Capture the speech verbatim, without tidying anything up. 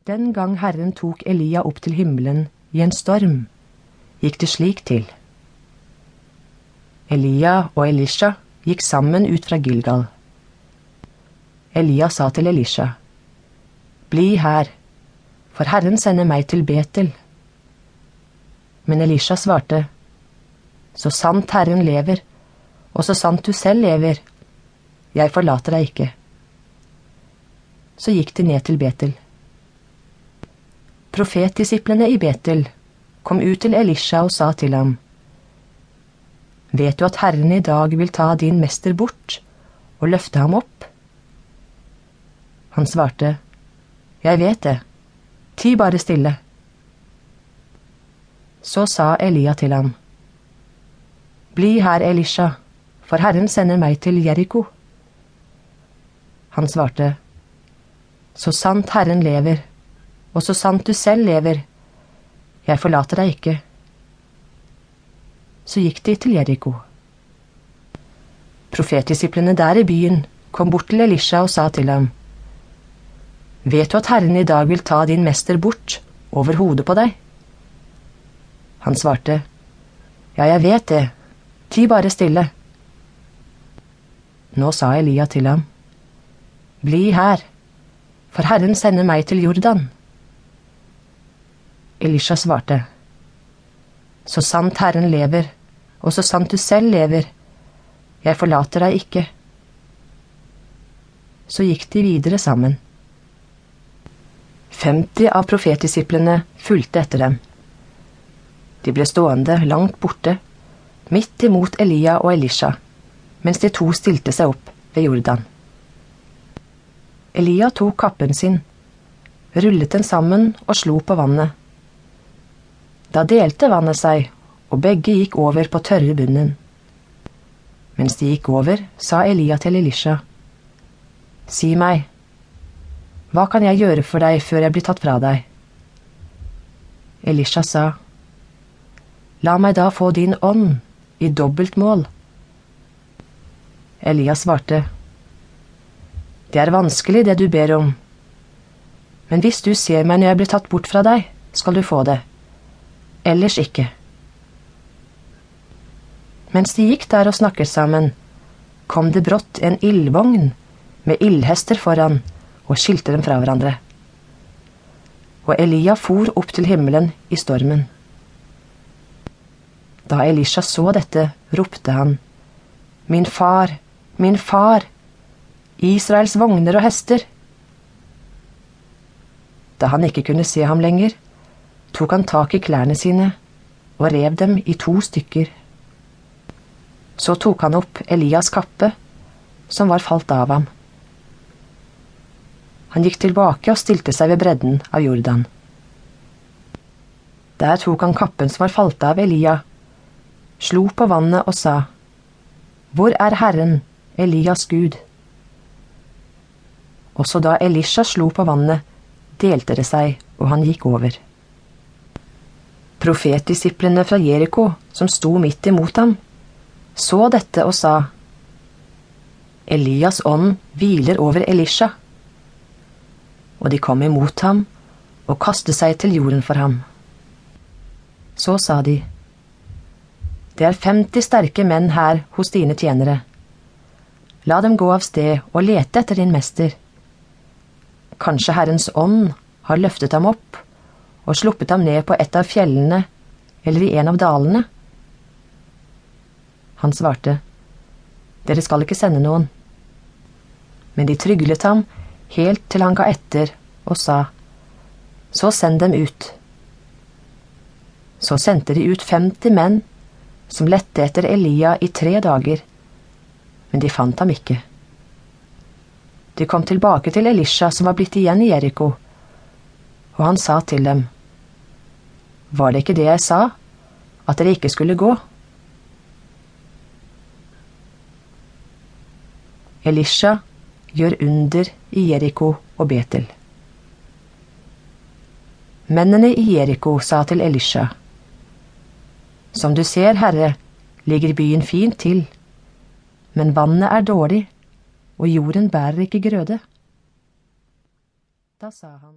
Den gang Herren tok Elia opp til himmelen i en storm, gikk det slik til. Elia og Elisha gikk sammen ut fra Gilgal. Elia sa til Elisha, «Bli her, for Herren sender meg til Betel.» Men Elisha svarte, «Så sant Herren lever, og så sant du selv lever, jeg forlater deg ikke.» Så gikk de ned til Betel. Profetdisiplene i Betel kom ut til Elisha og sa til ham, «Vet du at Herren i dag vil ta din mester bort og løfte ham opp?» Han svarte, «Jeg vet det, ti bare stille.» Så sa Elia til ham, «Bli her, Elisha, for Herren sender meg til Jericho.» Han svarte, «Så sant Herren lever, og så sant du selv lever, jeg forlater deg ikke.» Så gikk de til Jericho. Profetdisiplene der i byen kom bort til Elisha og sa til ham, «Vet du at Herren i dag vil ta din mester bort over hodet på deg?» Han svarte, «Ja, jeg vet det, ti bare stille.» Nå sa Elia til ham, «Bli her, for Herren sender meg til Jordan.» Elisha svarte, «Så sant Herren lever, og så sant du selv lever, jeg forlater deg ikke.» Så gikk de videre sammen. Femti av profetdisiplene fulgte etter dem. De ble stående langt borte, midt imot Elia og Elisha, mens de to stilte seg opp ved Jordan. Elia tok kappen sin, rullet den sammen og slo på vannet. Da delte vannet seg, og begge gikk over på tørre bunnen. Mens de gikk over, sa Elia til Elisha, «Si meg, hva kan jeg gjøre for deg før jeg blir tatt fra deg?» Elisha sa, «La meg da få din ånd i dobbelt mål.» Elia svarte, «Det er vanskelig det du ber om, men hvis du ser meg når jeg blir tatt bort fra deg, skal du få det, ellers ikke.» Mens de gikk der og snakket sammen, kom det brått en ildvogn med ildhester foran og skilte dem fra hverandre. Og Elia for opp til himmelen i stormen. Da Elisha så dette, ropte han, «Min far, min far, Israels vogner og hester!» Da han ikke kunne se ham lenger, tok han tak i klærne sine og rev dem i to stykker. Så tok han opp Elias kappe, som var falt av ham. Han gikk tilbake og stilte seg ved bredden av Jordan. Der tok han kappen som var falt av Elia, slo på vannet og sa, «Hvor er Herren, Elias Gud?» Også da Elisha slo på vannet, delte det seg, og han gikk over. Profetdisiplene fra Jericho, som sto midt imot ham, så dette og sa, «Elias ånd hviler over Elisha.» Og de kom imot ham og kastet seg til jorden for ham. Så sa de, «Det er femti sterke menn her hos dine tjenere. La dem gå av sted og lete etter din mester. Kanskje Herrens ånd har løftet ham opp og sluppet ham ned på et av fjellene eller i en av dalene.» Han svarte, «Dere skal ikke sende noen.» Men de tryglet ham helt til han ga etter og sa, «Så send dem ut.» Så sendte de ut femti menn som lette etter Elia i tre dager, men de fant ham ikke. De kom tilbake til Elisha som var blitt igjen i Jericho, og han sa til dem, «Var det ikke det jeg sa, at dere ikke skulle gå?» Elisha gjør under i Jericho og Betel. Mennene i Jericho sa til Elisha, «Som du ser, Herre, ligger byen fint til, men vannet er dårlig, og jorden bærer ikke grøde.» Da sa han,